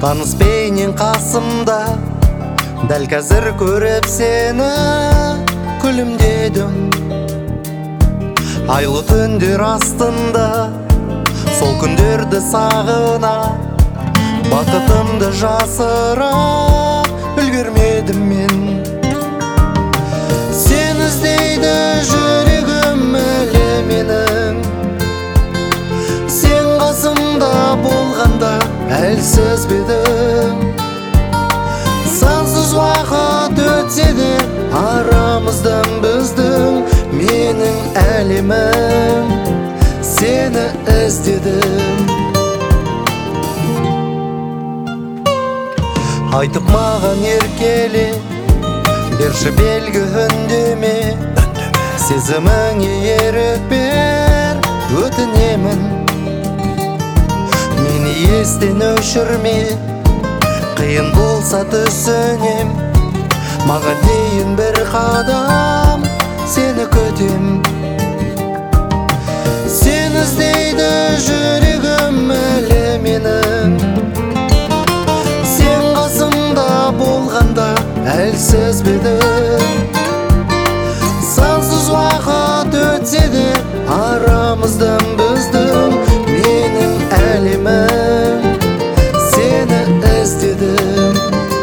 Таныс бейнең қасымда, дәл қазір көріп сені күлімдедім. Айлы түндер астында сол күндерді сағына, бақытымды жасыра үлгермедім мен. Сен іздейді жүрегім әлі менің, сен қасымда болғанда әлсіз бедім. Сансыз уақыт өтсе де арамыздан біздің, менің әлемім сені іздедім. Айтып маған еркеле, берші белгі үндеме, сезіміңе ерік бер, өтінемін. Мені естен өшірме, қиын болса түсінем, маған дейін бір қадам сені күтем. Сен іздейді жүрегім әлі менің, сен қасымда болғанда әлсіз бедім. Сансыз уақыт өтсе де арамыздан біздің, менің әлемім сені іздедім.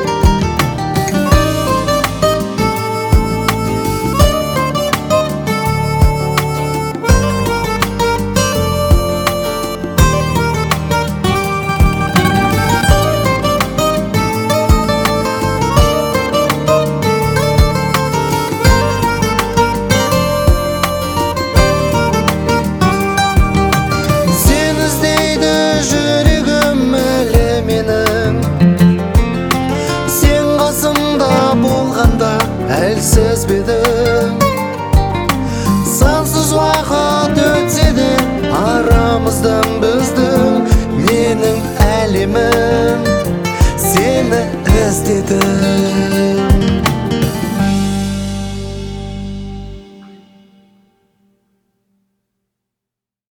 Әлсіз бедім, сансыз уақыт өтсе де арамыздан біздің, менің әлемім сені іздедім.